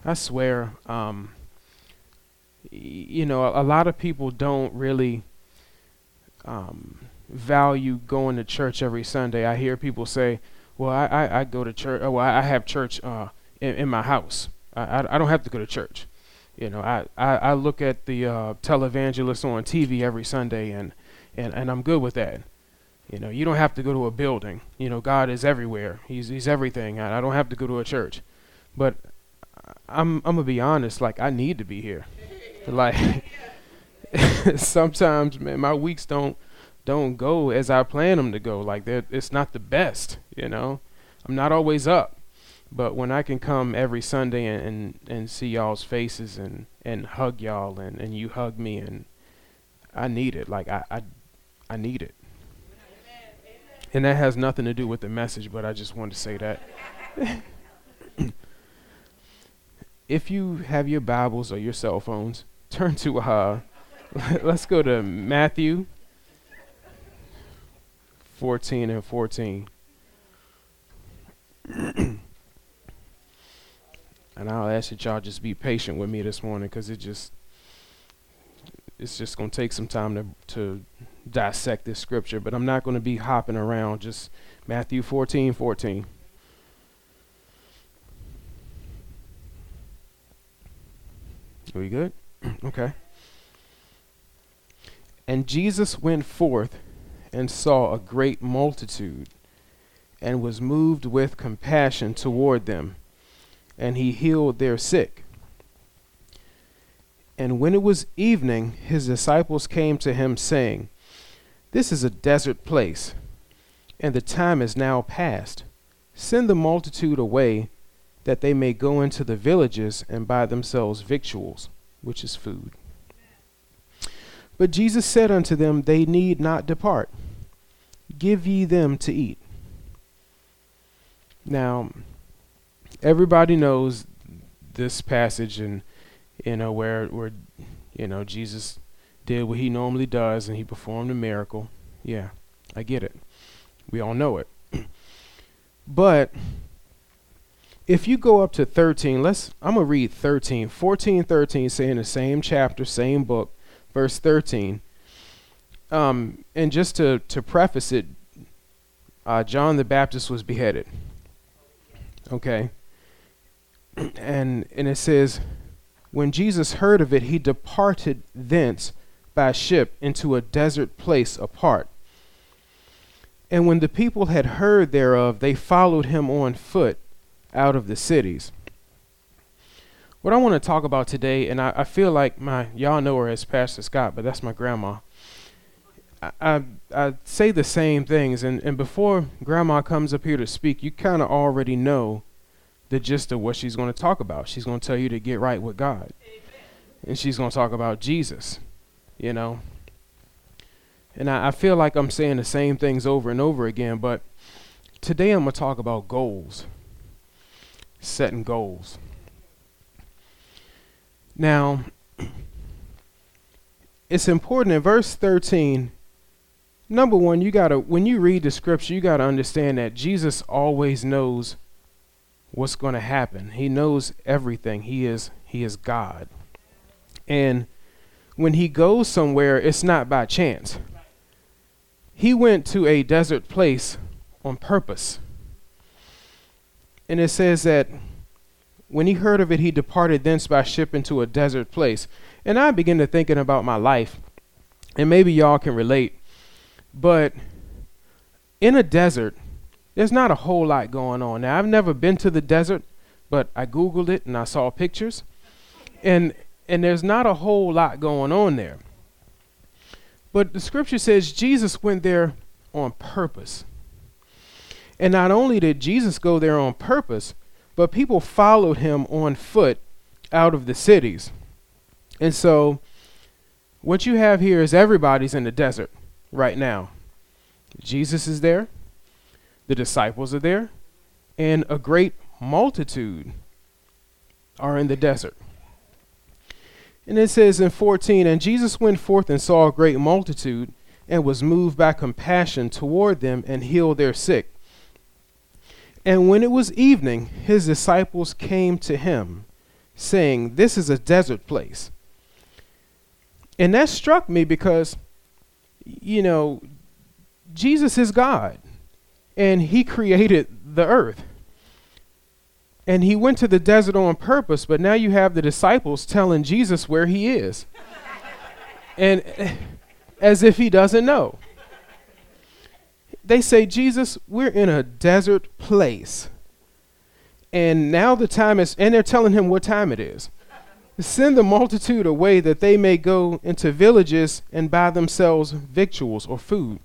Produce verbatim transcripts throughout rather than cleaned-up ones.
I swear, um, y- you know, a, a lot of people don't really um, value going to church every Sunday. I hear people say, well, I, I, I go to church, oh, well, I I have church uh, in, in my house. I, I, I don't have to go to church. You know, I, I, I look at the uh, televangelists on T V every Sunday, and, and, and I'm good with that. You know, you don't have to go to a building. You know, God is everywhere. He's He's everything. I, I don't have to go to a church. But I'm I'm gonna be honest. Like, I need to be here. Like, sometimes, man, my weeks don't don't go as I plan them to go. Like, they're- it's not the best. You know, I'm not always up. But when I can come every Sunday and, and, and see y'all's faces and, and hug y'all and, and you hug me, and I need it. Like, I, I I need it. And that has nothing to do with the message, but I just wanted to say that. If you have your Bibles or your cell phones, turn to, uh, let's go to Matthew fourteen and fourteen. And I'll ask that y'all just be patient with me this morning, because it just, it's just going to take some time to, to dissect this scripture, but I'm not going to be hopping around. Just Matthew fourteen, fourteen. Are we good? Okay. And Jesus went forth and saw a great multitude, and was moved with compassion toward them, and he healed their sick. And when it was evening, his disciples came to him, saying, This is a desert place, and the time is now past. Send the multitude away, that they may go into the villages and buy themselves victuals, which is food. But Jesus said unto them, They need not depart. Give ye them to eat. Now, everybody knows this passage, and you know where where you know Jesus did what he normally does, and he performed a miracle. Yeah, I get it. We all know it. But if you go up to thirteen, let's I'm gonna read thirteen, fourteen, thirteen, saying the same chapter, same book, verse thirteen. Um, and just to to preface it, uh, John the Baptist was beheaded. Okay. And and it says, when Jesus heard of it, he departed thence by ship into a desert place apart. And when the people had heard thereof, they followed him on foot out of the cities. What I want to talk about today, and I, I feel like my y'all know her as Pastor Scott, but that's my grandma. I I, I say the same things, and, and before Grandma comes up here to speak, you kind of already know the gist of what she's going to talk about. She's going to tell you to get right with God. Amen. And she's going to talk about Jesus, you know. And I, I feel like I'm saying the same things over and over again, but today I'm going to talk about goals, setting goals. Now, it's important in verse thirteen. Number one, you got to, when you read the scripture, you got to understand that Jesus always knows what's going to happen. He knows everything. He is he is God. And when he goes somewhere, it's not by chance. He went to a desert place on purpose. And it says that when he heard of it, he departed thence by ship into a desert place. And I begin to thinking about my life, and maybe y'all can relate, but in a desert, there's not a whole lot going on. Now, I've never been to the desert, but I Googled it and I saw pictures. And and there's not a whole lot going on there. But the scripture says Jesus went there on purpose. And not only did Jesus go there on purpose, but people followed him on foot out of the cities. And so what you have here is everybody's in the desert right now. Jesus is there. The disciples are there, and a great multitude are in the desert. And it says in fourteen, and Jesus went forth and saw a great multitude, and was moved by compassion toward them, and healed their sick. And when it was evening, his disciples came to him, saying, this is a desert place. And that struck me because, you know, Jesus is God, and he created the earth. And he went to the desert on purpose, but now you have the disciples telling Jesus where he is. And as if he doesn't know. They say, Jesus, we're in a desert place. And now the time is, and they're telling him what time it is. Send the multitude away that they may go into villages and buy themselves victuals or food.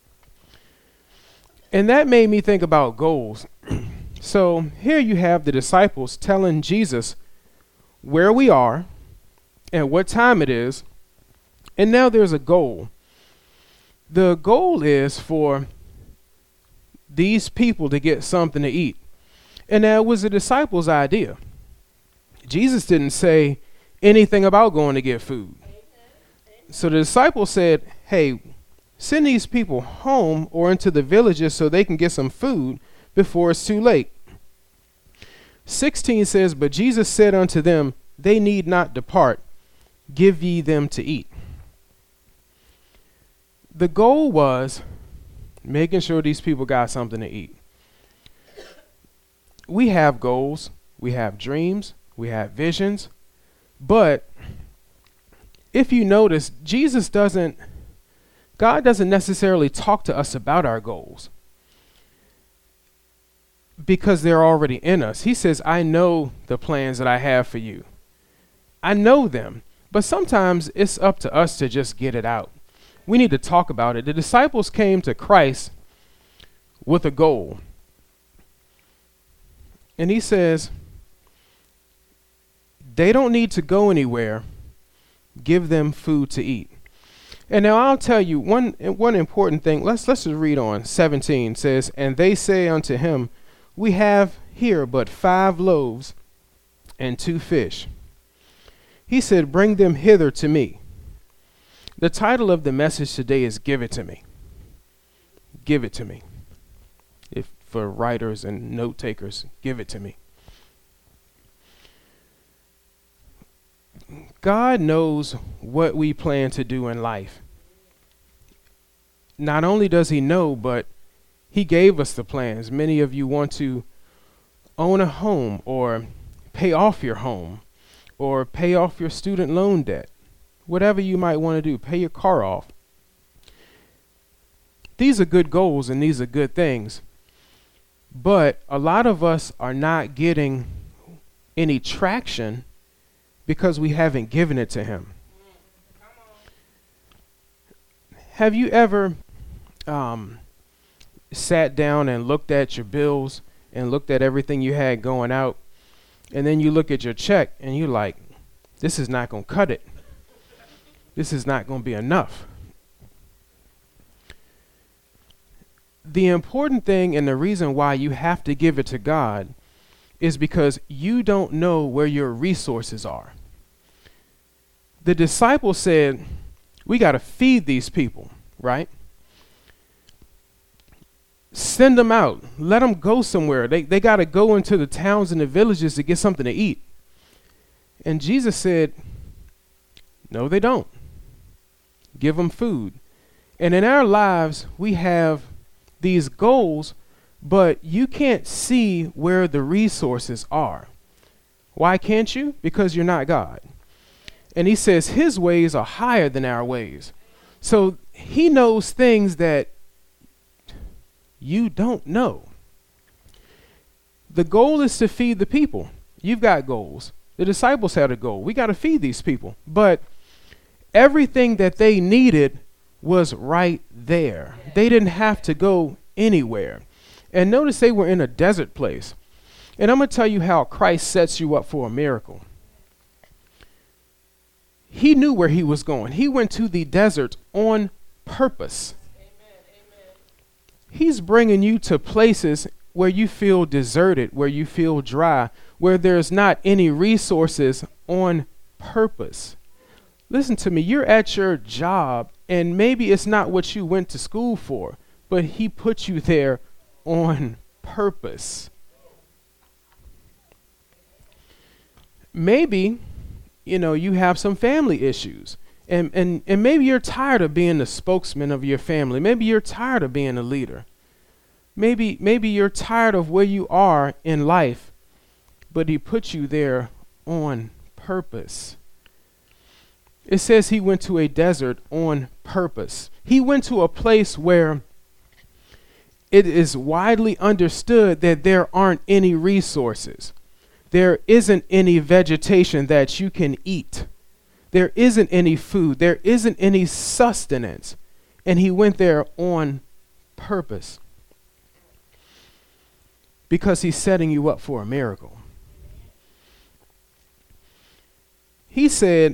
And that made me think about goals. So here you have the disciples telling Jesus where we are and what time it is. And now there's a goal. The goal is for these people to get something to eat. And that was the disciples' idea. Jesus didn't say anything about going to get food. So the disciples said, hey, send these people home or into the villages so they can get some food before it's too late. sixteen says, but Jesus said unto them, they need not depart. Give ye them to eat. The goal was making sure these people got something to eat. We have goals, we have dreams, we have visions, but if you notice, Jesus doesn't, God doesn't necessarily talk to us about our goals because they're already in us. He says, I know the plans that I have for you. I know them, but sometimes it's up to us to just get it out. We need to talk about it. The disciples came to Christ with a goal. And he says, they don't need to go anywhere. Give them food to eat. And now I'll tell you one one important thing. Let's let's just read on. seventeen says, and they say unto him, we have here but five loaves and two fish. He said, bring them hither to me. The title of the message today is Give It to Me. Give it to me. If for writers and note takers, give it to me. God knows what we plan to do in life. Not only does he know, but he gave us the plans. Many of you want to own a home or pay off your home or pay off your student loan debt. Whatever you might want to do, pay your car off. These are good goals and these are good things. But a lot of us are not getting any traction because we haven't given it to him. Have you ever um, sat down and looked at your bills and looked at everything you had going out, and then you look at your check and you're like, this is not going to cut it. This is not going to be enough. The important thing and the reason why you have to give it to God is because you don't know where your resources are. The disciples said, we got to feed these people, right? Send them out. Let them go somewhere. They, they got to go into the towns and the villages to get something to eat. And Jesus said, no, they don't. Give them food. And in our lives, we have these goals, but you can't see where the resources are. Why can't you? Because you're not God. And he says his ways are higher than our ways. So he knows things that you don't know. The goal is to feed the people. You've got goals. The disciples had a goal. We got to feed these people. But everything that they needed was right there. They didn't have to go anywhere. And notice they were in a desert place. And I'm going to tell you how Christ sets you up for a miracle. He knew where he was going. He went to the desert on purpose. Amen, amen. He's bringing you to places where you feel deserted, where you feel dry, where there's not any resources on purpose. Listen to me, you're at your job and maybe it's not what you went to school for, but he put you there on purpose. maybe, you know, you have some family issues. And, and, and maybe you're tired of being the spokesman of your family. Maybe you're tired of being a leader. Maybe, maybe you're tired of where you are in life, but he put you there on purpose. It says he went to a desert on purpose. He went to a place where it is widely understood that there aren't any resources. There isn't any vegetation that you can eat. There isn't any food. There isn't any sustenance. And he went there on purpose because he's setting you up for a miracle. He said,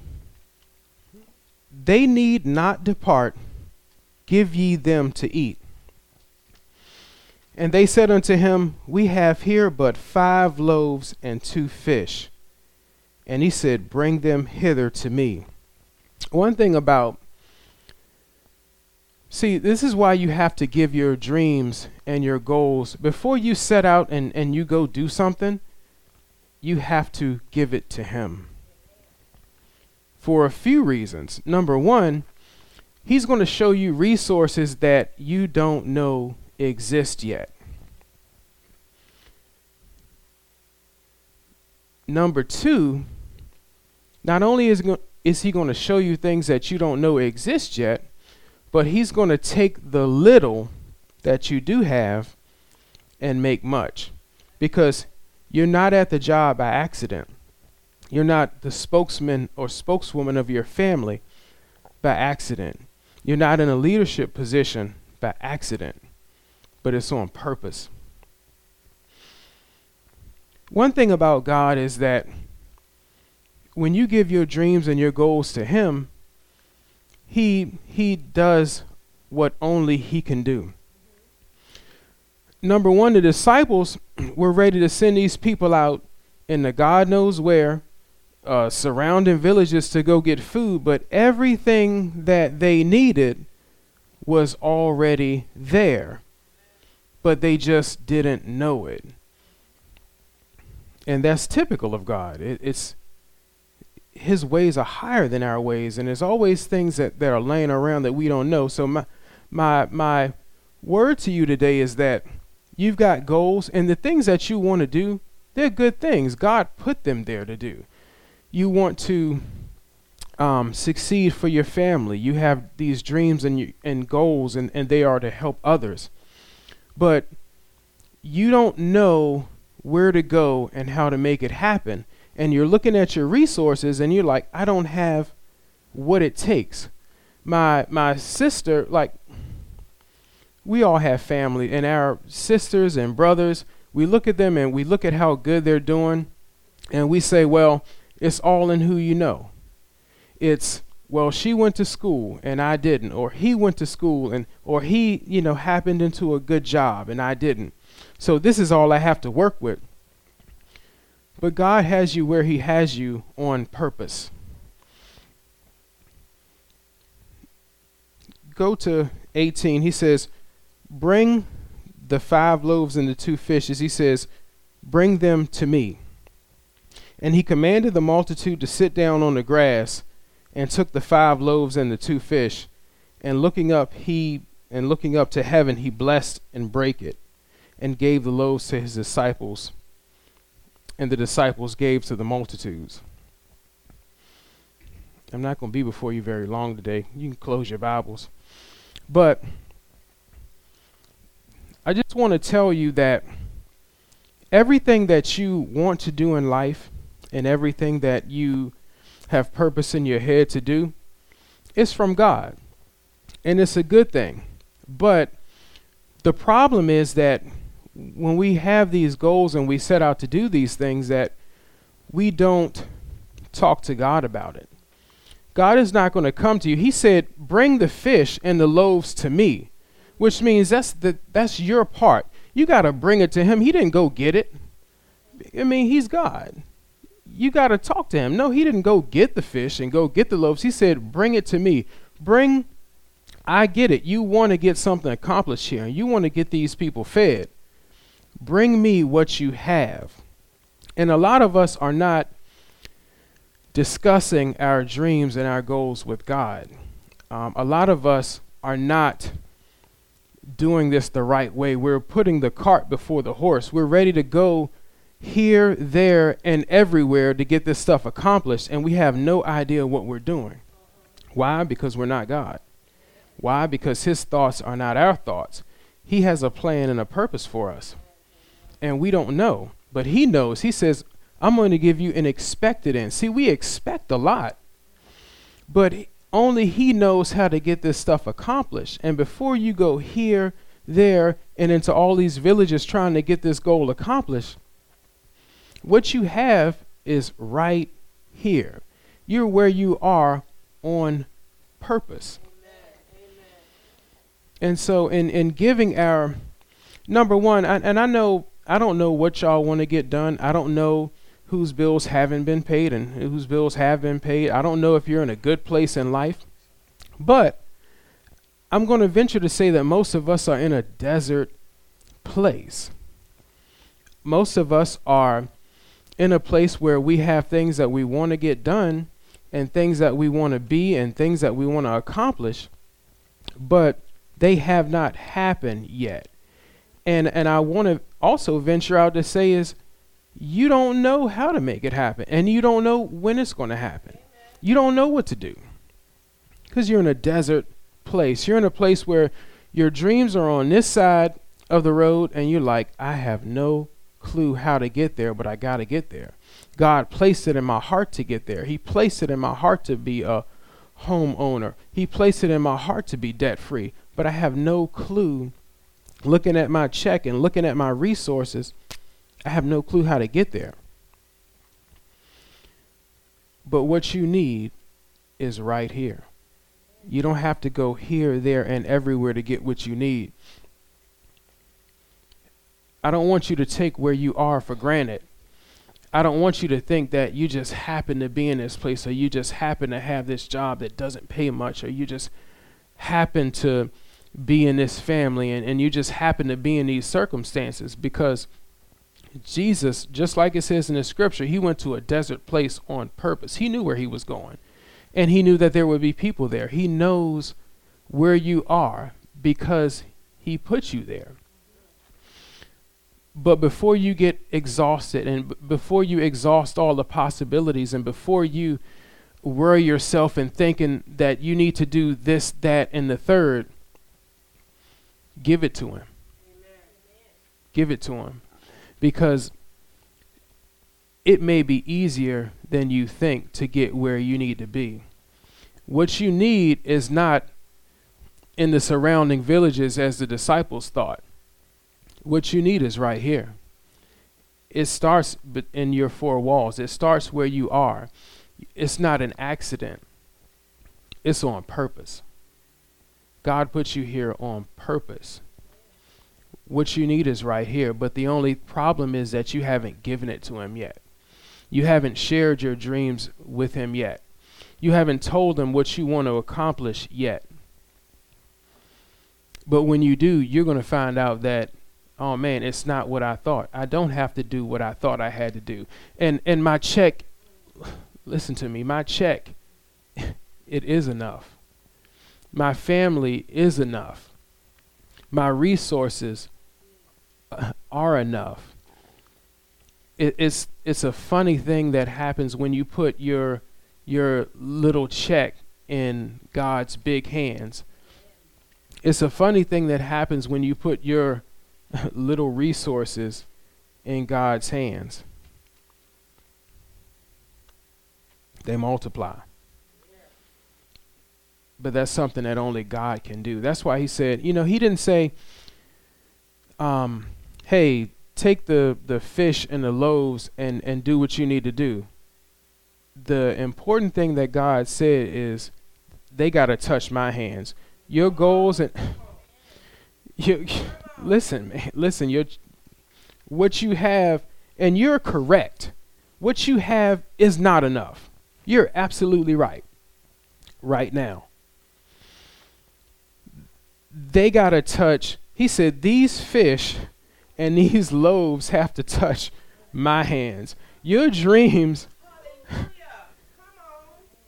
they need not depart, give ye them to eat. And they said unto him, we have here but five loaves and two fish. And he said, bring them hither to me. One thing about, see, this is why you have to give your dreams and your goals. Before you set out and, and you go do something, you have to give it to him. For a few reasons. Number one, he's going to show you resources that you don't know exist yet. Number two, not only is, go- is he going to show you things that you don't know exist yet, but he's going to take the little that you do have and make much. Because you're not at the job by accident. You're not the spokesman or spokeswoman of your family by accident. You're not in a leadership position by accident, but it's on purpose. One thing about God is that when you give your dreams and your goals to him, he he does what only he can do. Number one, the disciples were ready to send these people out into God knows where, uh, surrounding villages to go get food, but everything that they needed was already there, but they just didn't know it. And that's typical of God. It, it's his ways are higher than our ways, and there's always things that, that are laying around that we don't know. So my my my word to you today is that you've got goals, and the things that you want to do, they're good things. God put them there to do. You want to um, succeed for your family. You have these dreams and you, and goals, and, and they are to help others. But you don't know where to go and how to make it happen. And you're looking at your resources and you're like, I don't have what it takes. My my sister, like, we all have family, and our sisters and brothers, we look at them and we look at how good they're doing, and we say, well, it's all in who you know. It's, well, she went to school and I didn't, or he went to school and, or he, you know, happened into a good job and I didn't. So this is all I have to work with. But God has you where he has you on purpose. Go to eighteen. He says, bring the five loaves and the two fishes. He says, bring them to me. And he commanded the multitude to sit down on the grass, and took the five loaves and the two fish, and looking up he and looking up to heaven, he blessed and brake it, and gave the loaves to his disciples, and the disciples gave to the multitudes. I'm not going to be before you very long today. You can close your Bibles. But I just want to tell you that everything that you want to do in life, and everything that you have purpose in your head to do, is from God. And it's a good thing. But the problem is that when we have these goals and we set out to do these things, that we don't talk to God about it. God is not going to come to you. He said, bring the fish and the loaves to me, which means that's the that's your part. You got to bring it to him. He didn't go get it. I mean, he's God. You got to talk to him. No, he didn't go get the fish and go get the loaves. He said, bring it to me. Bring, I get it. You want to get something accomplished here. You want to get these people fed. Bring me what you have. And a lot of us are not discussing our dreams and our goals with God. Um, a lot of us are not doing this the right way. We're putting the cart before the horse. We're ready to go here, there, and everywhere to get this stuff accomplished, and we have no idea what we're doing. Why? Because we're not God. Why? Because his thoughts are not our thoughts. He has a plan and a purpose for us, and we don't know, but he knows. He says, I'm going to give you an expected end. See, we expect a lot, but only he knows how to get this stuff accomplished. And before you go here, there, and into all these villages trying to get this goal accomplished, what you have is right here. You're where you are on purpose. Amen. Amen. And so in, in giving our, number one, I, and I know, I don't know what y'all want to get done. I don't know whose bills haven't been paid and whose bills have been paid. I don't know if you're in a good place in life, but I'm going to venture to say that most of us are in a desert place. Most of us are in a place where we have things that we want to get done and things that we want to be and things that we want to accomplish, but they have not happened yet. And and I want to also venture out to say is you don't know how to make it happen, and you don't know when it's going to happen. You don't know what to do because you're in a desert place. You're in a place where your dreams are on this side of the road, and you're like, I have no clue how to get there, but I got to get there. God placed it in my heart to get there. He placed it in my heart to be a homeowner. He placed it in my heart to be debt free, but I have no clue. Looking at my check and looking at my resources, I have no clue how to get there. But what you need is right here. You don't have to go here, there, and everywhere to get what you need. I don't want you to take where you are for granted. I don't want you to think that you just happen to be in this place, or you just happen to have this job that doesn't pay much, or you just happen to be in this family and, and you just happen to be in these circumstances, because Jesus, just like it says in the scripture, he went to a desert place on purpose. He knew where he was going, and he knew that there would be people there. He knows where you are because he put you there. But before you get exhausted and b- before you exhaust all the possibilities, and before you worry yourself and thinking that you need to do this, that, and the third, give it to him. Amen. Give it to him. Because it may be easier than you think to get where you need to be. What you need is not in the surrounding villages as the disciples thought. What you need is right here. It starts in your four walls. It starts where you are. It's not an accident. It's on purpose. God put you here on purpose. What you need is right here. But the only problem is that you haven't given it to him yet. You haven't shared your dreams with him yet. You haven't told him what you want to accomplish yet. But when you do, you're going to find out that, oh man, it's not what I thought. I don't have to do what I thought I had to do. And and my check, listen to me, my check, it is enough. My family is enough. My resources are enough. It, it's it's a funny thing that happens when you put your your little check in God's big hands. It's a funny thing that happens when you put your little resources in God's hands. They multiply. But that's something that only God can do. That's why he said, you know, he didn't say, um, hey, take the, the fish and the loaves and, and do what you need to do. The important thing that God said is they got to touch my hands. Your goals and you listen, man, listen, your what you have, and you're correct. What you have is not enough. You're absolutely right. Right now. They got to touch, he said, these fish and these loaves have to touch my hands. Your dreams,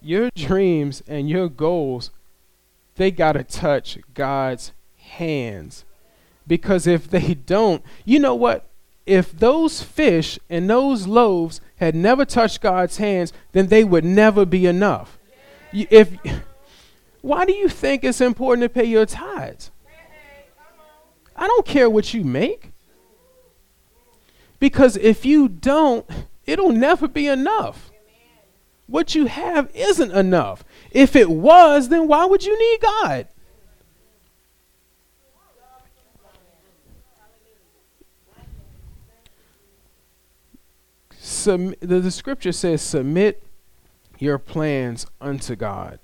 Your dreams and your goals, they got to touch God's hands. Because if they don't, you know what? If those fish and those loaves had never touched God's hands, then they would never be enough. You- If why do you think it's important to pay your tithes? I don't care what you make. Because if you don't, it'll never be enough. What you have isn't enough. If it was, then why would you need God? Sum, the, the scripture says, submit your plans unto God.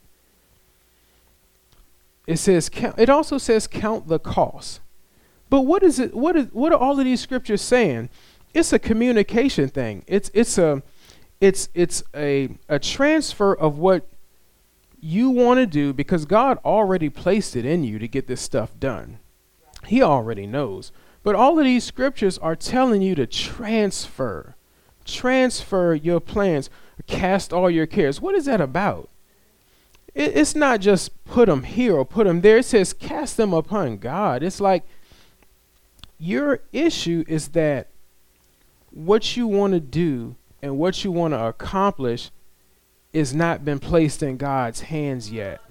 It says, count, it also says, count the cost. But what is it? What is? What are all of these scriptures saying? It's a communication thing. It's it's a it's it's a a transfer of what you want to do, because God already placed it in you to get this stuff done. He already knows. But all of these scriptures are telling you to transfer. Transfer your plans. Cast all your cares. What is that about? It, it's not just put them here or put them there. It says cast them upon God. It's like your issue is that what you want to do and what you want to accomplish is not been placed in God's hands yet.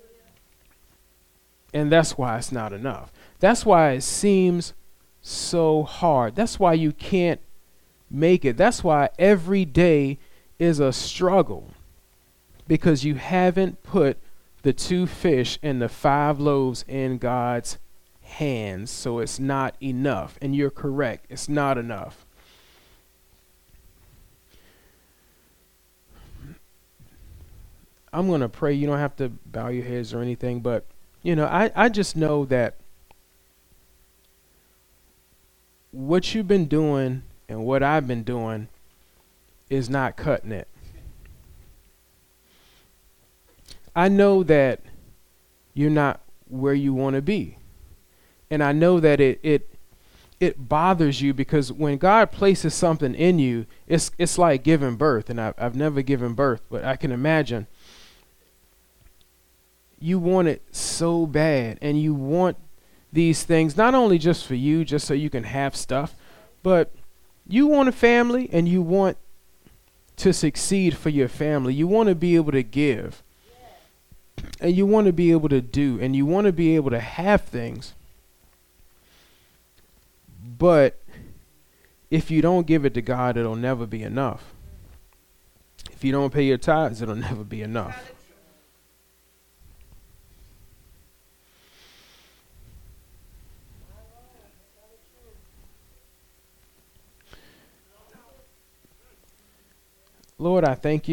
And that's why it's not enough. That's why it seems so hard. That's why you can't make it. That's why every day is a struggle, because you haven't put the two fish and the five loaves in God's hands. So it's not enough. And you're correct. It's not enough. I'm going to pray. You don't have to bow your heads or anything, but you know, I, I just know that what you've been doing and what I've been doing is not cutting it. I know that you're not where you want to be. And I know that it it it bothers you, because when God places something in you, it's it's like giving birth. And I've, I've never given birth, but I can imagine. You want it so bad, and you want these things not only just for you, just so you can have stuff, but you want a family, and you want to succeed for your family. You want to be able to give, and you want to be able to do, and you want to be able to have things. But if you don't give it to God, it'll never be enough. If you don't pay your tithes, it'll never be enough. Lord, I thank you.